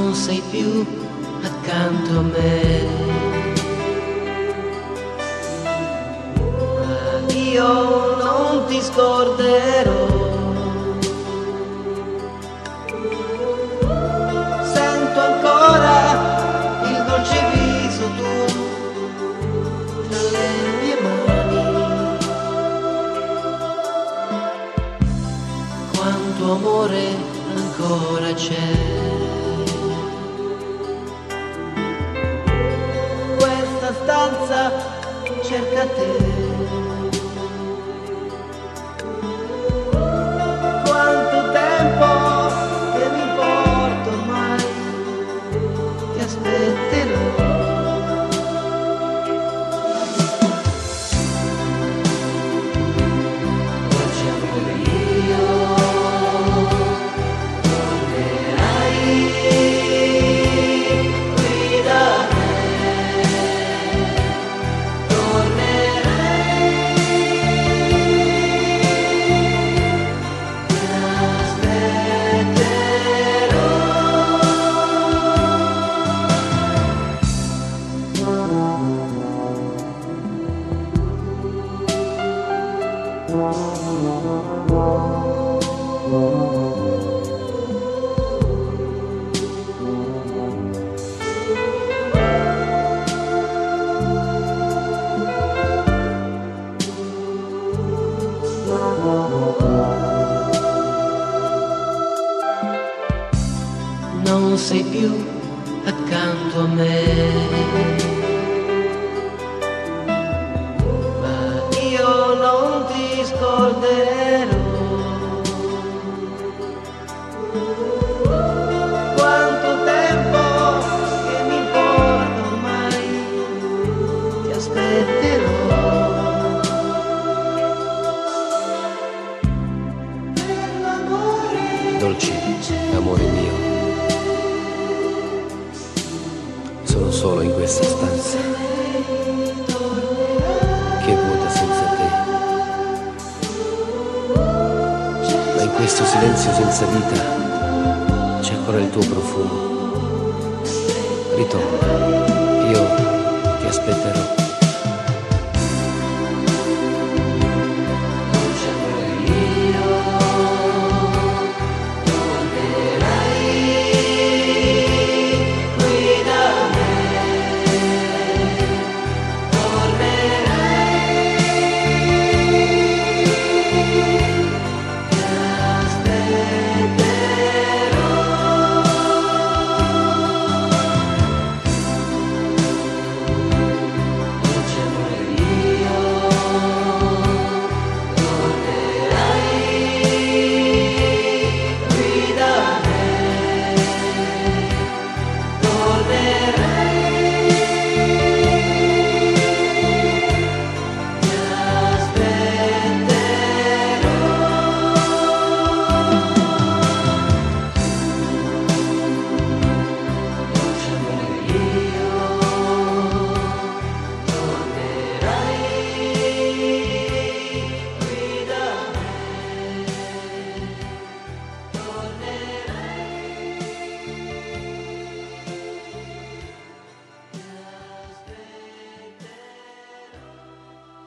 non sei più accanto a me, ma io non ti scorderò. Sento ancora il dolce viso tuo tra le mie mani, quanto amore ancora c'è. Questa stanza cerca te. Quanto tempo che mi porto ormai, ti aspetterò. Dolce amore mio, non sei più accanto a me, ma io non ti scorderò. Quanto tempo che mi porto ormai, ti aspetterò. Dolce amore mio, sono solo in questa stanza che è vuota senza te, ma in questo silenzio senza vita c'è ancora il tuo profumo. Ritorna, io ti aspetterò.